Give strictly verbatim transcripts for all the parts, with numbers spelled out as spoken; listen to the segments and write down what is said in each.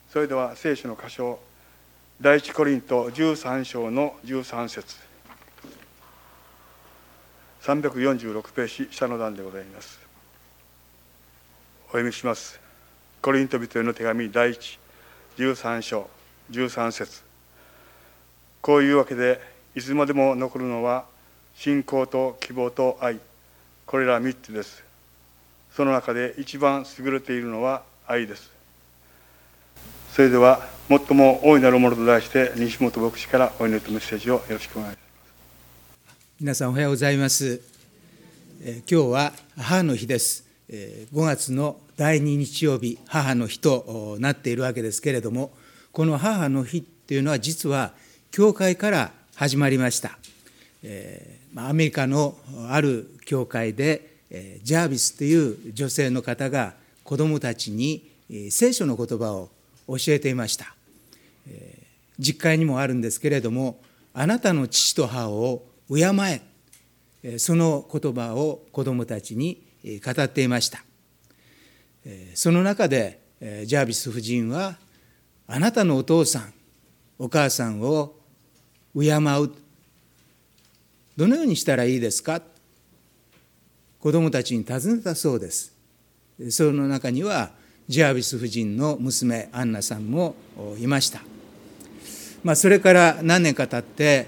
それでは聖書の箇所、第一コリントじゅうさん章のじゅうさん節、さんびゃくよんじゅうろくページ下の段でございます。お読みします。コリント人への手紙第一じゅうさん章じゅうさん節。こういうわけでいつまでも残るのは信仰と希望と愛、これら三つです。その中で一番優れているのは愛です。それでは最も大いなるものと題して西本牧師からお祈りとメッセージをよろしくお願いします。 皆さんおはようございます。えー、今日は母の日です。えー、ごがつのだいに日曜日、母の日となっているわけですけれども、この母の日っていうのは実は教会から始まりました。えー、アメリカのある教会で、えー、ジャービスという女性の方が子どもたちに聖書の言葉を教えていました。えー、実会にもあるんですけれども、あなたの父と母を敬え、その言葉を子どもたちに語っていました。その中でジャービス夫人は、あなたのお父さんお母さんを敬う、どのようにしたらいいですか、子どもたちに尋ねたそうです。その中にはジャービス夫人の娘アンナさんもいました。まあ、それから何年か経って、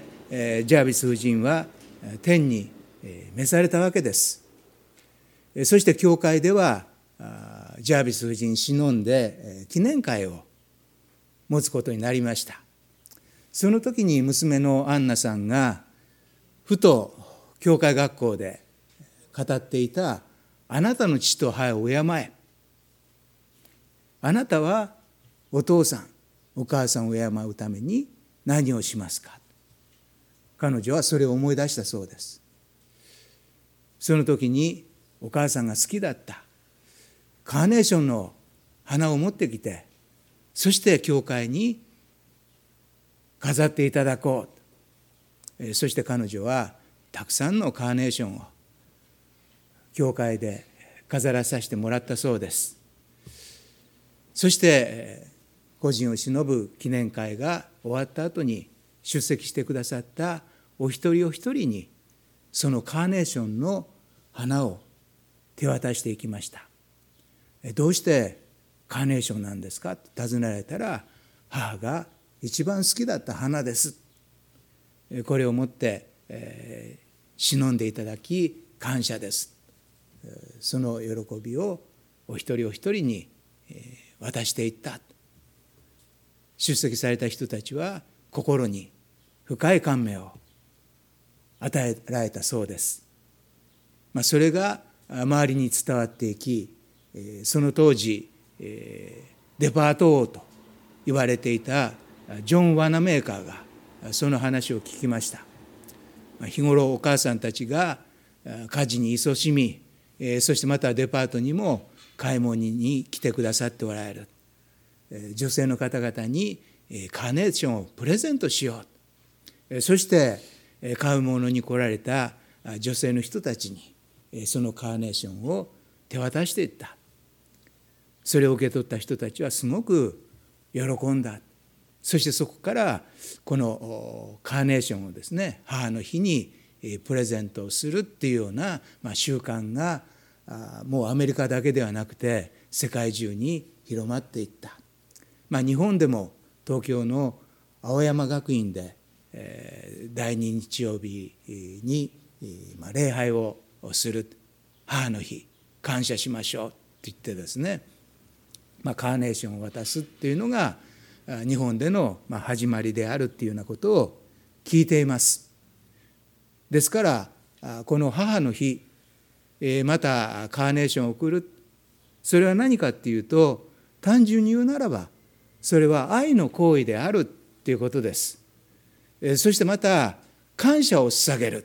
えー、ジャービス夫人は天に召されたわけです。そして教会ではジャービス夫人忍んで記念会を持つことになりました。その時に娘のアンナさんがふと教会学校で語っていた、あなたの父と母を敬え、あなたはお父さんお母さんを敬うために何をしますか。彼女はそれを思い出したそうです。その時にお母さんが好きだったカーネーションの花を持ってきて、そして教会に飾っていただこう。そして彼女はたくさんのカーネーションを教会で飾らさせてもらったそうです。そして故人を偲ぶ記念会が終わった後に出席してくださったお一人お一人にそのカーネーションの花を手渡していきました。どうしてカーネーションなんですかと尋ねられたら、母が一番好きだった花です。これを持って、えー、忍んでいただき感謝です。その喜びをお一人お一人に渡していった。出席された人たちは心に深い感銘を与えられたそうです。まあ、それが周りに伝わっていき、その当時デパート王と言われていたジョン・ワナメーカーがその話を聞きました。日頃お母さんたちが家事に勤しみ、そしてまたデパートにも買い物に来てくださっておられる女性の方々にカーネーションをプレゼントしよう。そして買うものに来られた女性の人たちにそのカーネーションを手渡していった。それを受け取った人たちはすごく喜んだ。そしてそこからこのカーネーションをですね、母の日にプレゼントをするっていうような習慣がもうアメリカだけではなくて世界中に広まっていった。まあ、日本でも東京の青山学院でだいに日曜日に礼拝をする、母の日感謝しましょうって言ってですね、まあ、カーネーションを渡すっていうのが日本での始まりであるっていうようなことを聞いています。ですからこの母の日、またカーネーションを贈る、それは何かっていうと、単純に言うならばそれは愛の行為であるっていうことです。そしてまた感謝を捧げる、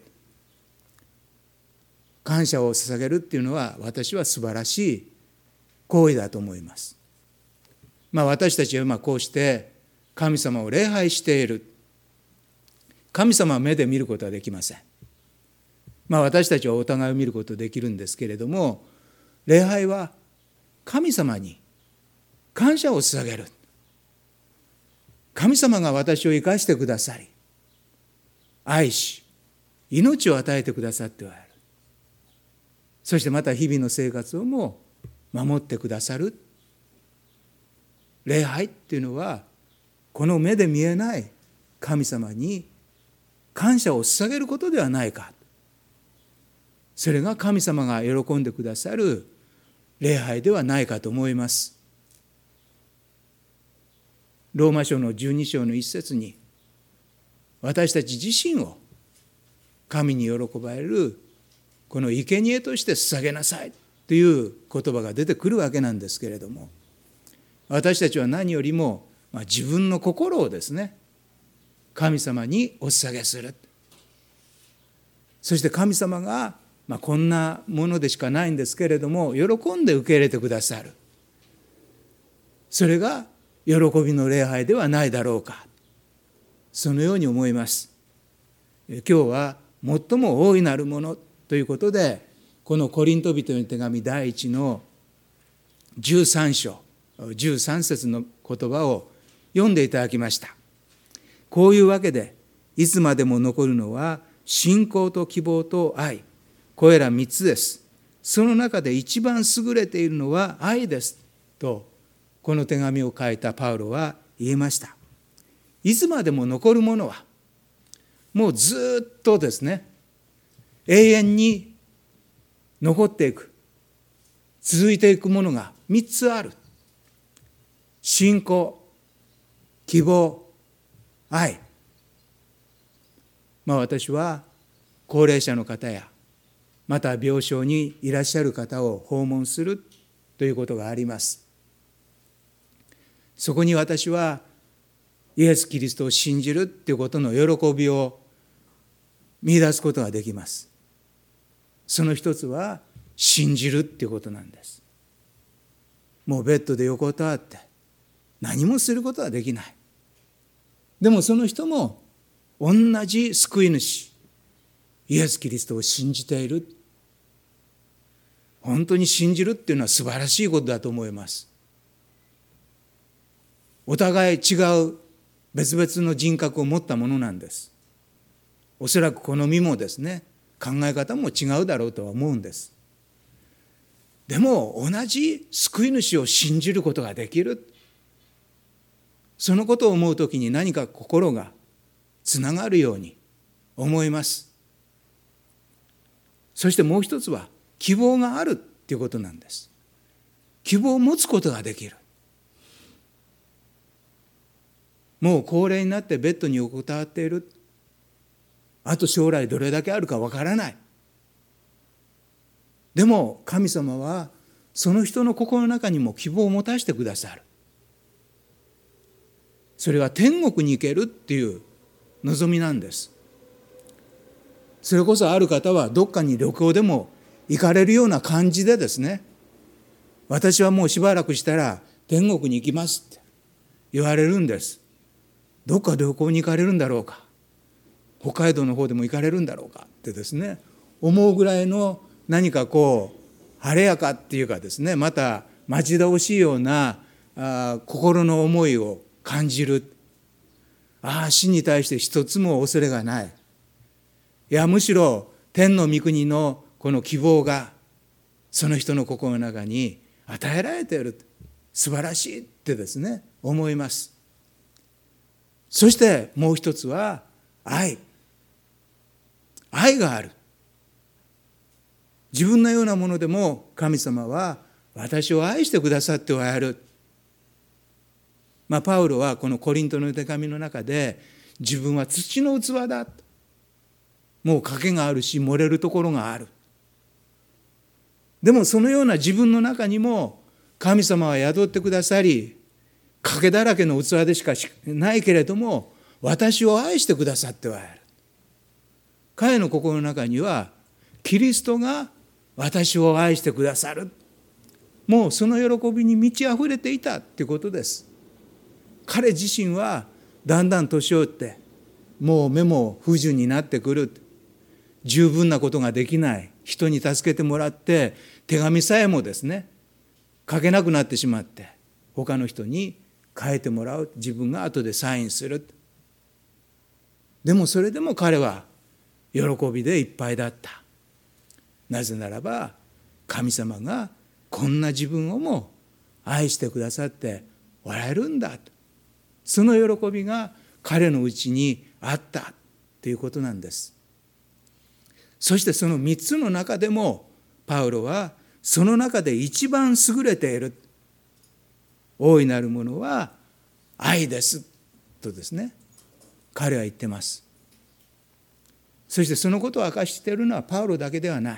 感謝を捧げるっていうのは私は素晴らしい行為だと思います。まあ、私たちは今こうして神様を礼拝している。神様は目で見ることはできません。まあ、私たちはお互いを見ることができるんですけれども、礼拝は神様に感謝を捧げる。 神様が私を生かしてくださり、愛し、命を与えてくださっておられる。そしてまた日々の生活をも守ってくださる。礼拝っていうのは、この目で見えない神様に感謝を捧げることではないか。それが神様が喜んでくださる礼拝ではないかと思います。ローマ書のじゅうに章の一節に、私たち自身を神に喜ばれるこの生贄として捧げなさいという言葉が出てくるわけなんですけれども、私たちは何よりも、まあ、自分の心をですね、神様にお捧げする。そして神様が、まあ、こんなものでしかないんですけれども、喜んで受け入れてくださる。それが喜びの礼拝ではないだろうか。そのように思います。今日は最も大いなるものということで、このコリント人への手紙第一のじゅうさん章、じゅうさん節の言葉を読んでいただきました。こういうわけで、いつまでも残るのは信仰と希望と愛、これら三つです。その中で一番優れているのは愛ですと、この手紙を書いたパウロは言いました。いつまでも残るものは、もうずっとですね、永遠に残っていく、続いていくものが三つある。信仰、希望、愛。まあ私は高齢者の方や、また病床にいらっしゃる方を訪問するということがあります。そこに私はイエス・キリストを信じるということの喜びを見出すことができます。その一つは信じるということなんです。もうベッドで横たわって何もすることはできない。でもその人も同じ救い主、イエス・キリストを信じている。本当に信じるっていうのは素晴らしいことだと思います。お互い違う別々の人格を持ったものなんです。おそらく好みもですね、考え方も違うだろうとは思うんです。でも同じ救い主を信じることができる。そのことを思うときに何か心がつながるように思います。そしてもう一つは希望があるということなんです。希望を持つことができる。もう高齢になってベッドに横たわっている。あと将来どれだけあるかわからない。でも神様はその人の心の中にも希望を持たせてくださる。それは天国に行けるっていう望みなんです。それこそある方はどっかに旅行でも行かれるような感じでですね、私はもうしばらくしたら天国に行きますって言われるんです。どっか旅行に行かれるんだろうか、北海道の方でも行かれるんだろうかってですね、思うぐらいの何かこう晴れやかっていうかですね、また待ち遠しいようなあ心の思いを感じる。ああ、死に対して一つも恐れがない。いや、むしろ天の御国のこの希望がその人の心の中に与えられている。素晴らしいってですね、思います。そしてもう一つは愛。愛がある。自分のようなものでも神様は私を愛してくださっておられる。まあ、パウロはこのコリントの手紙の中で、自分は土の器だ。もう賭けがあるし漏れるところがある。でもそのような自分の中にも神様は宿ってくださり、賭けだらけの器でしかないけれども、私を愛してくださっておられる。彼の心の中にはキリストが私を愛してくださる。もうその喜びに満ち溢れていたということです。彼自身はだんだん年を追ってもう目も不自由になってくる。十分なことができない。人に助けてもらって手紙さえもですね書けなくなってしまって、他の人に変えてもらう、自分が後でサインする。でもそれでも彼は喜びでいっぱいだった。なぜならば神様がこんな自分をも愛してくださっておられるんだと、その喜びが彼のうちにあったということなんです。そしてそのみっつの中でもパウロはその中で一番優れている、大いなるものは愛ですとですね、彼は言ってます。そしてそのことを明かしているのはパウロだけではない。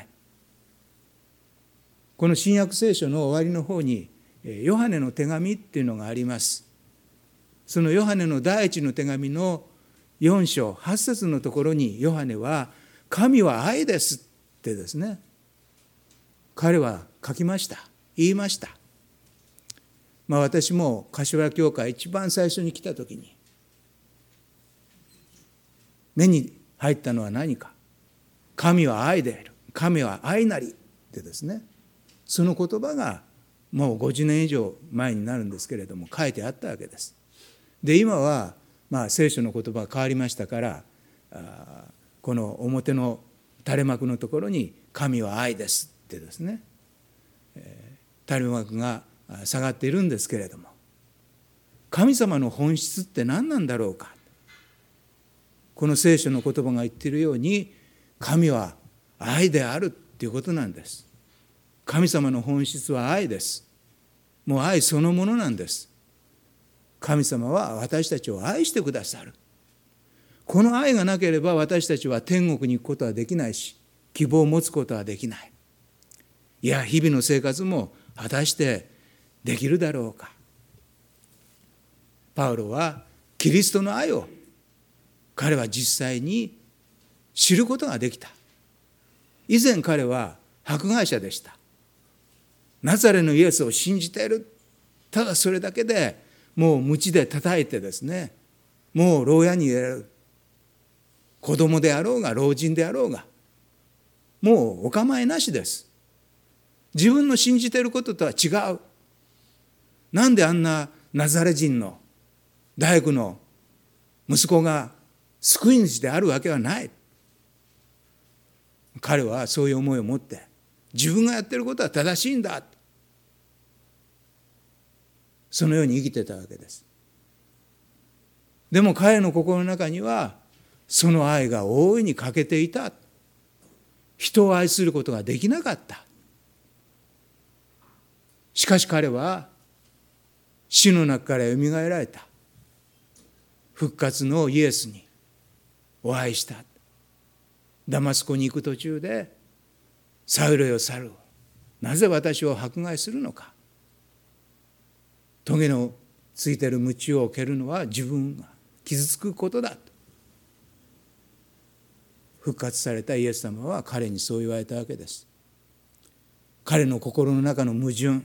この新約聖書の終わりの方にヨハネの手紙っていうのがあります。そのヨハネの第一の手紙のよん章はち節のところにヨハネは神は愛ですってですね、彼は書きました、言いました。まあ私も柏教会一番最初に来た時に目に入ったのは何か、神は愛である、神は愛なりってですね、その言葉がもうごじゅうねん以上前になるんですけれども書いてあったわけです。で今はまあ聖書の言葉が変わりましたから、あこの表の垂れ幕のところに神は愛ですってですね、えー、垂れ幕が下がっているんですけれども、神様の本質って何なんだろうか。この聖書の言葉が言っているように神は愛であるっていうことなんです。神様の本質は愛です。もう愛そのものなんです。神様は私たちを愛してくださる。この愛がなければ私たちは天国に行くことはできないし、希望を持つことはできない。いや日々の生活も果たしてできるだろうか。パウロはキリストの愛を彼は実際に知ることができた。以前彼は迫害者でした。ナザレのイエスを信じている。ただそれだけでもう鞭で叩いてですね、もう牢屋に入れる。子供であろうが老人であろうがもうお構いなしです。自分の信じていることとは違う。なんであんなナザレ人の大工の息子が救い主であるわけはない。彼はそういう思いを持って自分がやっていることは正しいんだ、そのように生きてたわけです。でも彼の心の中にはその愛が大いに欠けていた。人を愛することができなかった。しかし彼は死の中からよみがえられた復活のイエスにお会いした。ダマスコに行く途中で、サウルよサウル、なぜ私を迫害するのか。棘のついている鞭を蹴るのは自分が傷つくことだと。復活されたイエス様は彼にそう言われたわけです。彼の心の中の矛盾、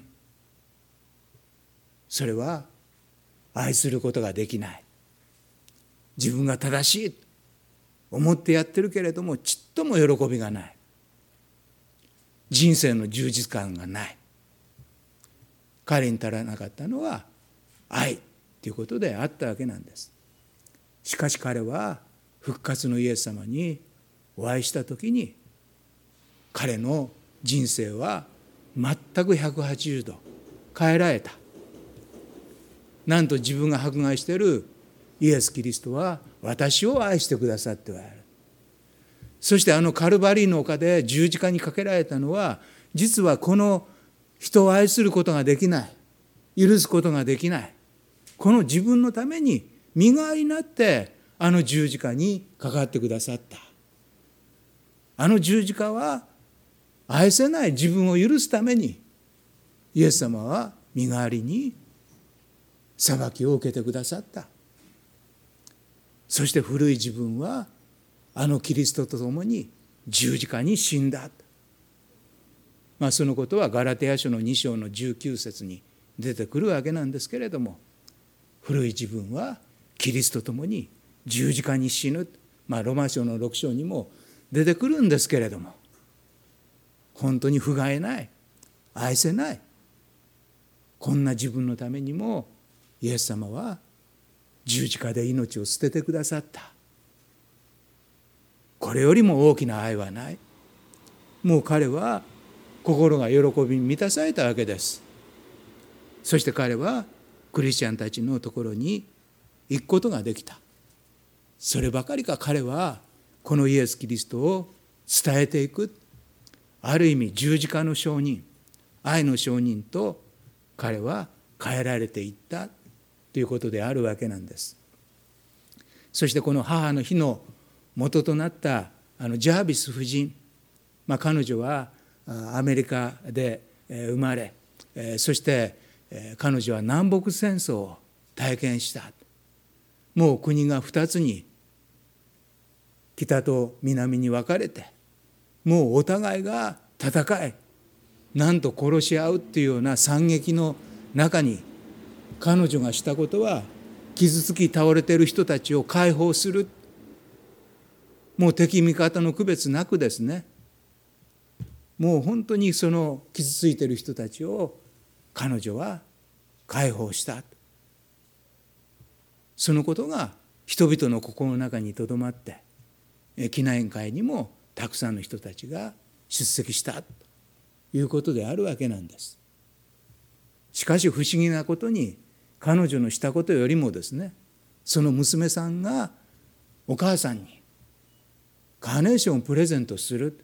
それは愛することができない。自分が正しいと思ってやってるけれどもちっとも喜びがない。人生の充実感がない。彼に足らなかったのは愛ということであったわけなんです。しかし彼は復活のイエス様にお会いしたときに彼の人生は全くひゃくはちじゅうど変えられた。なんと自分が迫害しているイエス・キリストは私を愛してくださっておられる。そしてあのカルバリーの丘で十字架にかけられたのは、実はこの人を愛することができない、許すことができない、この自分のために身代わりになってあの十字架にかかってくださった。あの十字架は愛せない自分を許すためにイエス様は身代わりに裁きを受けてくださった。そして古い自分はあのキリストと共に十字架に死んだ。まあそのことはガラテヤ書のに章のじゅうきゅう節に出てくるわけなんですけれども、古い自分はキリストと共に十字架に死ぬ。まあロマ書のろく章にも出てくるんですけれども、本当に不甲斐ない、愛せない、こんな自分のためにもイエス様は十字架で命を捨ててくださった。これよりも大きな愛はない。もう彼は心が喜びに満たされたわけです。そして彼はクリスチャンたちのところに行くことができた。そればかりか、彼はこのイエス・キリストを伝えていく、ある意味十字架の証人、愛の証人と彼は変えられていったということであるわけなんです。そしてこの母の日の元となったあのジャービス夫人、まあ、彼女はアメリカで生まれ、そして彼女は南北戦争を体験した。もう国が二つに、北と南に分かれて、もうお互いが戦い、なんと殺し合うっていうような惨劇の中に、彼女がしたことは傷つき倒れている人たちを解放する。もう敵味方の区別なくですね、もう本当にその傷ついている人たちを彼女は解放した。そのことが人々の心の中にとどまって、記念会にもたくさんの人たちが出席したということであるわけなんです。しかし不思議なことに、彼女のしたことよりもですね、その娘さんがお母さんにカーネーションをプレゼントする。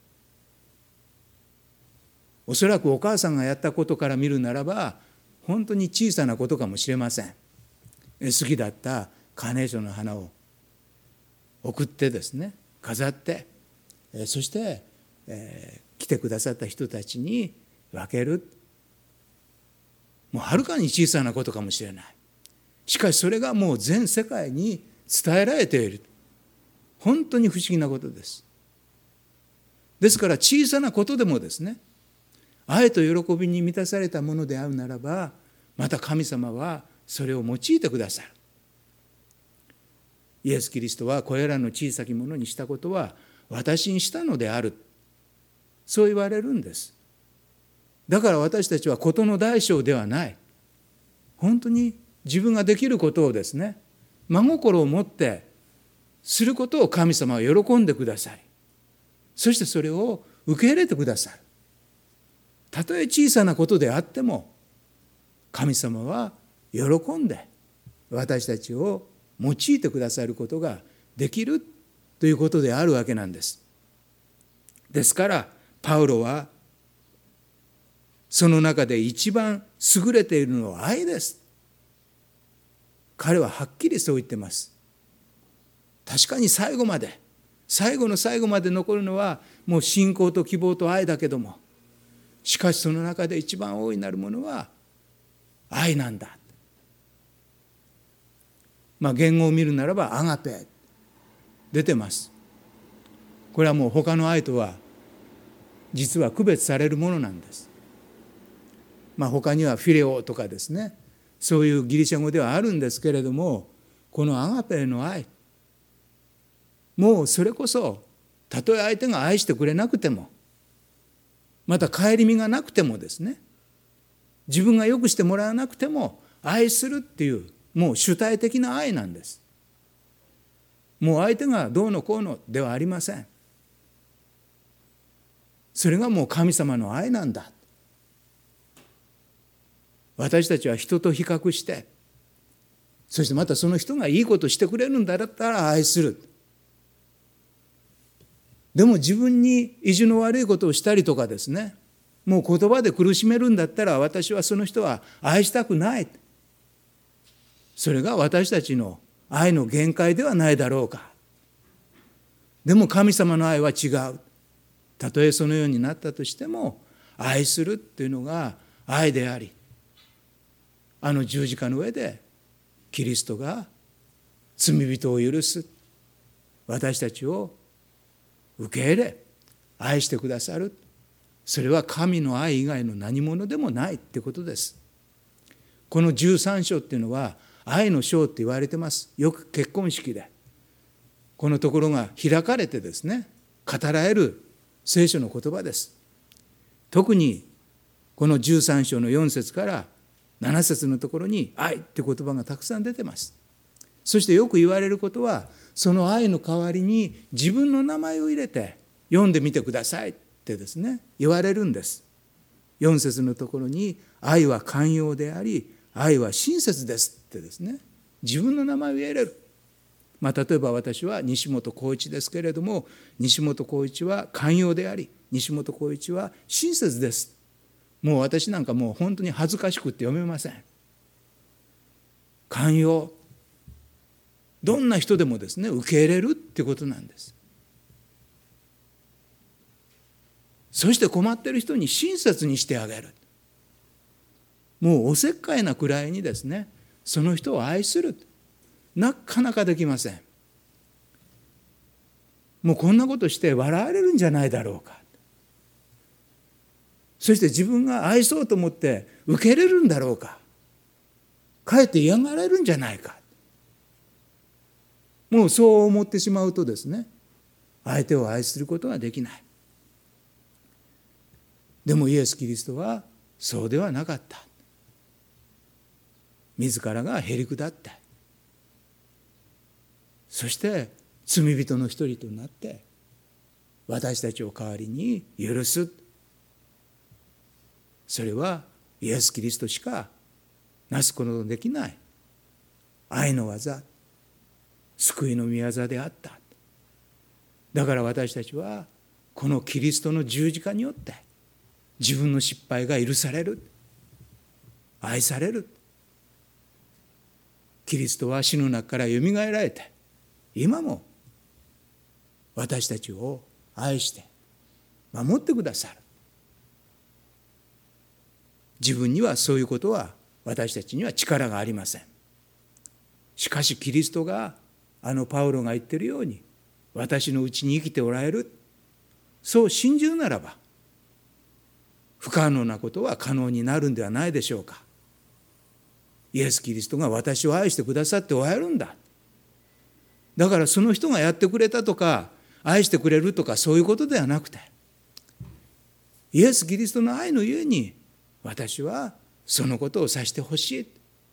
おそらくお母さんがやったことから見るならば、本当に小さなことかもしれません。好きだったカーネーションの花を送ってですね、飾って、そして、えー、来てくださった人たちに分ける。もうはるかに小さなことかもしれない。しかしそれがもう全世界に伝えられている。本当に不思議なことです。ですから小さなことでもですね、愛と喜びに満たされたものであるならば、また神様はそれを用いてくださる。イエス・キリストはこれらの小さきものにしたことは私にしたのである。そう言われるんです。だから私たちは事の大小ではない。本当に自分ができることをですね、真心を持ってすることを神様は喜んでください。そしてそれを受け入れてくださる。たとえ小さなことであっても、神様は喜んで私たちを用いてくださることができるということであるわけなんです。ですからパウロはその中で一番優れているのは愛です。彼ははっきりそう言ってます。確かに最後まで、最後の最後まで残るのはもう信仰と希望と愛だけども、しかしその中で一番大いなるものは愛なんだ。まあ言語を見るならばアガペ出てます。これはもう他の愛とは実は区別されるものなんです。まあ他にはフィレオとかですね、そういうギリシャ語ではあるんですけれども、このアガペの愛、もうそれこそたとえ相手が愛してくれなくても、また顧みがなくてもですね、自分が良くしてもらわなくても愛するっていうもう主体的な愛なんです。もう相手がどうのこうのではありません。それがもう神様の愛なんだ。私たちは人と比較して、そしてまたその人がいいことしてくれるんだったら愛する。でも自分に意地の悪いことをしたりとかですね、もう言葉で苦しめるんだったら私はその人は愛したくない。それが私たちの愛の限界ではないだろうか。でも神様の愛は違う。たとえそのようになったとしても、愛するっていうのが愛であり、あの十字架の上でキリストが罪人を許す、私たちを受け入れ愛してくださる、それは神の愛以外の何者でもないってことです。このじゅうさん章っていうのは愛の章って言われてます。よく結婚式でこのところが開かれてですね、語られる聖書の言葉です。特にこのじゅうさん章のよん節からなな節のところに愛って言葉がたくさん出てます。そしてよく言われることは、その愛の代わりに自分の名前を入れて読んでみてくださいってですね、言われるんです。よん節のところに愛は寛容であり、愛は親切ですってですね、自分の名前を入れる。まあ、例えば私は西本浩一ですけれども、西本浩一は寛容であり、西本浩一は親切です。もう私なんかもう本当に恥ずかしくって読めません。寛容、どんな人でもですね、受け入れるってことなんです。そして困っている人に親切にしてあげる。もうおせっかいなくらいにですね、その人を愛する。なかなかできません。もうこんなことして笑われるんじゃないだろうか。そして自分が愛そうと思って受け入れるんだろうか。かえって嫌がられるんじゃないか。もうそう思ってしまうとですね、相手を愛することができない。でもイエス・キリストはそうではなかった。自らがへり下って、そして罪人の一人となって私たちを代わりに許す。それはイエス・キリストしかなすことのできない愛の技、救いの御業であった。だから私たちはこのキリストの十字架によって自分の失敗が許される、愛される。キリストは死の中からよみがえられて、今も私たちを愛して守ってくださる。自分にはそういうことは私たちには力がありません。しかしキリストがあのパウロが言っているように私のうちに生きておられる、そう信じるならば不可能なことは可能になるんではないでしょうか。イエス・キリストが私を愛してくださっておられるんだ。だからその人がやってくれたとか愛してくれるとかそういうことではなくて、イエス・キリストの愛のゆえに私はそのことを指してほしい。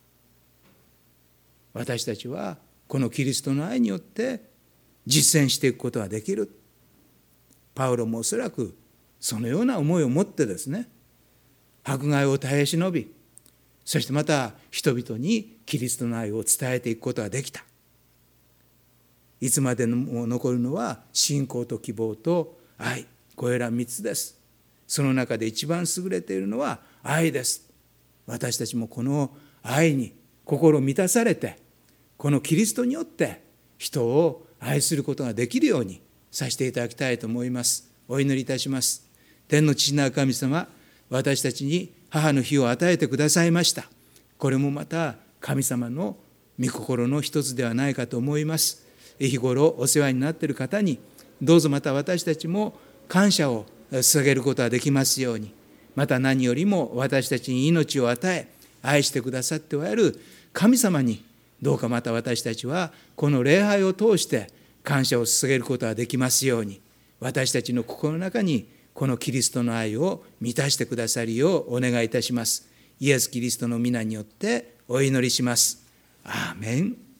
私たちはこのキリストの愛によって実践していくことができる。パウロもおそらくそのような思いを持ってですね、迫害を耐え忍び、そしてまた人々にキリストの愛を伝えていくことができた。いつまでも残るのは信仰と希望と愛、これらみっつです。その中で一番優れているのは愛です。私たちもこの愛に心満たされて、このキリストによって人を愛することができるようにさせていただきたいと思います。お祈りいたします。天の父なる神様、私たちに母の日を与えてくださいました。これもまた神様の御心の一つではないかと思います。日頃お世話になっている方にどうぞまた私たちも感謝を捧げることができますように、また何よりも私たちに命を与え愛してくださっておられる神様にどうかまた私たちはこの礼拝を通して感謝を捧げることができますように、私たちの心の中にこのキリストの愛を満たしてくださるようお願いいたします。イエス・キリストの皆によってお祈りします。アーメン。